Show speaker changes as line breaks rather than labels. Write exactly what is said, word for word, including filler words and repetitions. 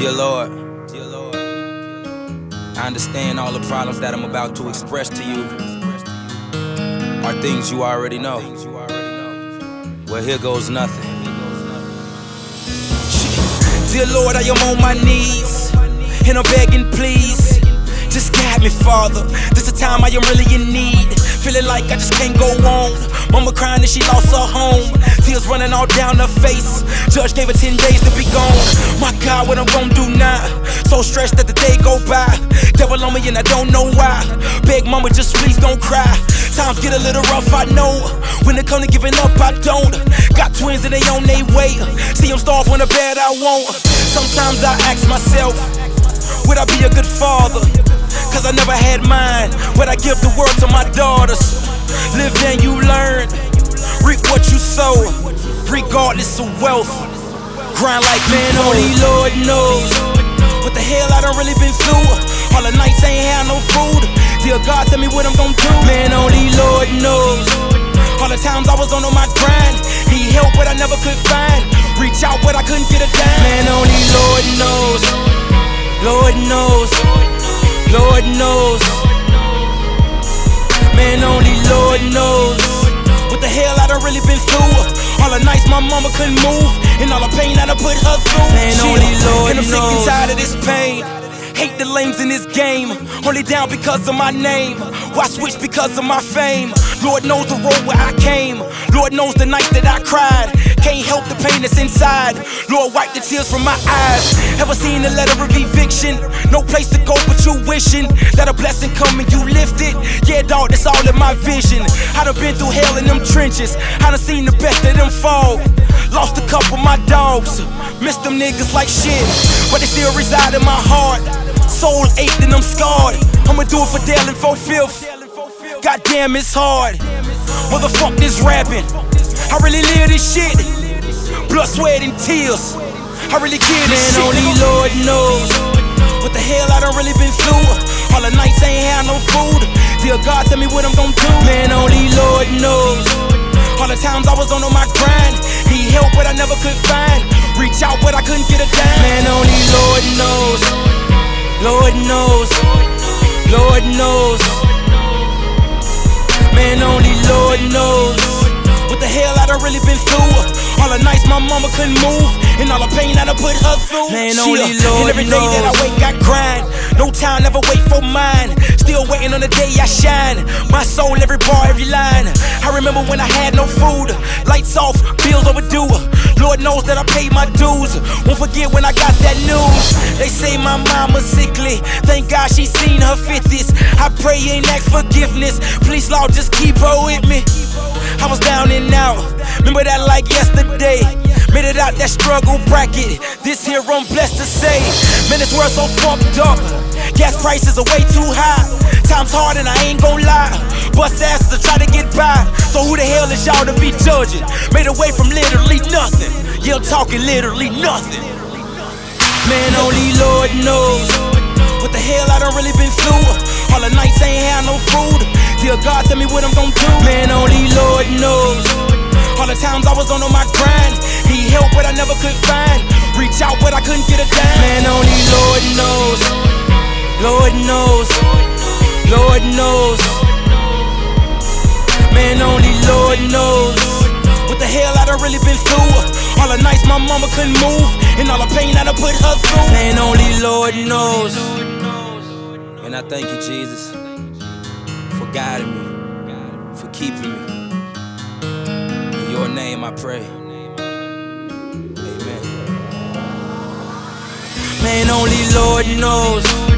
Dear Lord, Dear Lord, I understand all the problems that I'm about to express to you are things you already know. Well, here goes nothing. Dear Lord, I am on my knees and I'm begging, please, just guide me, Father. This a time I am really in need, feeling like I just can't go on. Mama crying that she lost her home, tears running all down her face. Judge gave her ten days to be gone. My God, what I'm gonna do now? So stressed that the day go by. Devil on me and I don't know why. Beg mama, just please don't cry. Times get a little rough, I know. When it come to giving up, I don't. Got twins and they on their way. See them starve when the bed I won't. Sometimes I ask myself, would I be a good father? Cause I never had mine. Would I give the world to my daughters? Live and you learn, reap what you sow, regardless of wealth. Grind like man, only Lord knows what the hell I done really been through. All the nights ain't had no food. Dear God, tell me what I'm gon' do. Man, only Lord knows all the times I was on my grind. Need help but I never could find. Reach out but I couldn't get a dime. Man, only Lord knows. Lord knows. Lord knows. Man, only Lord knows what the hell I done really been through. All the nights my mama couldn't move, and all the pain that I put her through. Man, only Lord knows. And I'm sick and tired of this pain. Hate the lames in this game, only down because of my name. Why switch because of my fame? Lord knows the road where I came. Lord knows the nights that I cried. Can't help the pain that's inside. Lord, wipe the tears from my eyes. Ever seen a letter of eviction? No place to go but you wishing that a blessing come and you lift it. Yeah, dawg, that's all in my vision. I done been through hell in them trenches. I done seen the best of them fall. Lost a couple of my dogs. Missed them niggas like shit, but they still reside in my heart. Soul ached and I'm scarred. I'ma do it for Dale and for Filth. Goddamn, it's hard. Motherfuck this rapping. I really live this shit. Blood, sweat, and tears. I really kill this shit. Man, only Lord knows what the hell I done really been through. All the nights ain't had no food. Dear God, tell me what I'm gon' do. Man, only Lord knows all the times I was on my grind. Need help but I never could find. Reach out but I couldn't get a dime. Man, only Lord knows. Lord knows. Lord knows. Man, only Lord knows what the hell I done really been through. All the nights my mama couldn't move, and all the pain that I put her through. Man, only Lord knows. And every day that I wake, I grind. No time, never wait for mine. Still waiting on the day I shine. My soul, every bar, every line. I remember when I had no food. Lights off, bills overdue. Lord knows that I paid my dues. Won't forget when I got that news. They say my mama's sickly. Thank God she seen her fifties. I pray you ain't ask forgiveness. Please, Lord, just keep her with me. I was down and out. Remember that like yesterday. Made it out that struggle bracket. This here I'm blessed to say. Man, this world so fucked up. Gas prices are way too high. Time's hard and I ain't gon' lie. Bust asses to try to get by. So who the hell is y'all to be judging? Made away from literally nothing. You're talking literally nothing. Man, only Lord knows what the hell I done really been through. All the nights ain't had no food. Dear God, tell me what I'm gon' do. Man, only Lord knows all the times I was on my grind. Need help but I never could find. Reach out but I couldn't get a dime. Man, only Lord knows. Lord knows. Lord knows. Man, only Lord knows what the hell I done really been through. All the nights my mama couldn't move, and all the pain that I put her through. Man, only Lord knows. And I thank you, Jesus, for guiding me, for keeping me. In your name I pray. Amen. Man, only Lord knows.